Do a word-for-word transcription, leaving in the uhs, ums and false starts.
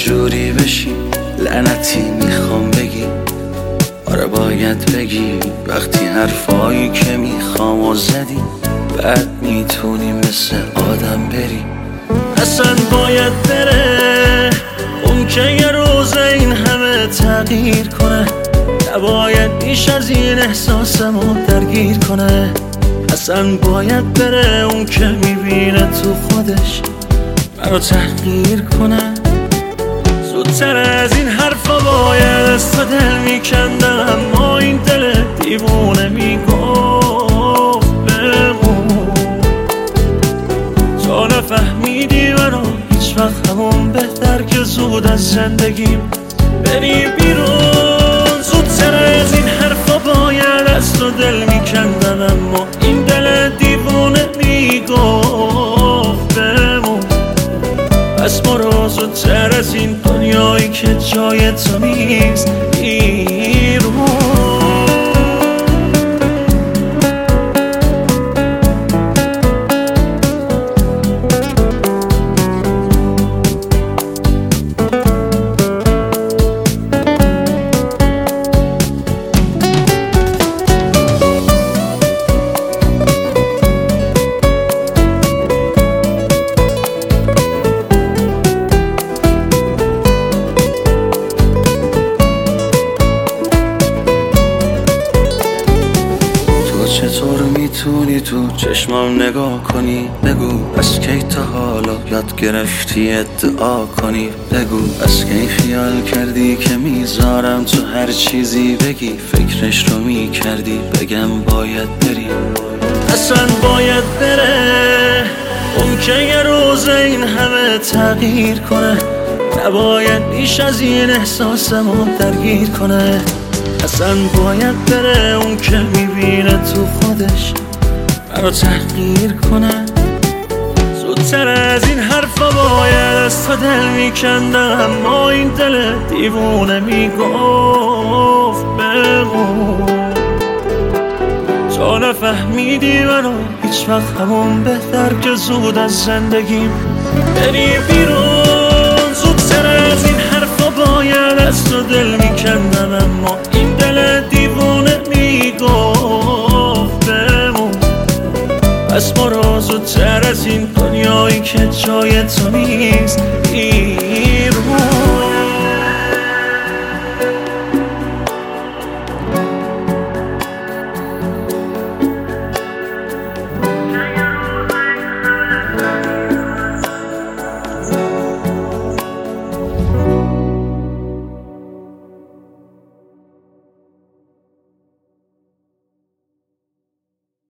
جوری بشی لعنتی میخوام بگی، آره باید بگی وقتی حرفایی که میخوام و زدی، بعد میتونی مثل آدم بری. اصلا باید بره اون که یه روز این همه تغییر کنه، نباید بیش از این احساسمو درگیر کنه. اصلا باید بره اون که میبینه تو خودش منو تحقیر کنه. زودتر از این حرفا باید از تو دل میکندم، اما این دل دیوونه میگفت بمون. تو نفهمیدی منو هیچ وقت، همون بهتر که زود از زندگیم بری بیرون. زودتر از این حرفا باید از تو دل میکندم، اما این دل دیوونه میگفت بمون. پس برو زودتر از این دنیایی که جای تو نیست بیرون. چطور میتونی تو چشمام نگاه کنی؟ بگو از کی تا حالا یاد گرفتی ادعا کنی؟ بگو از کی خیال کردی که میذارم تو هر چیزی بگی، فکرش رو میکردی بگم باید بری. اصلا باید بره اون که یه روز این همه تغییر کنه، نباید بیش از این احساسمو درگیر کنه. اصلا باید بره اون که میبینه تو خودش منو تحقیر کنه. زودتر از این حرفا باید از تو دل میکندم، اما این دل دیوونه میگفت بمون. تو نفهمیدی منو هیچ وقت، همون بهتر که زود از زندگیم بری بیرون. زودتر از این حرفا باید از تو دل میکندم، اما این دل دیوونه میگفت بمون. پس برو زودتر از این دنیایی که جای تو نیست بیرون.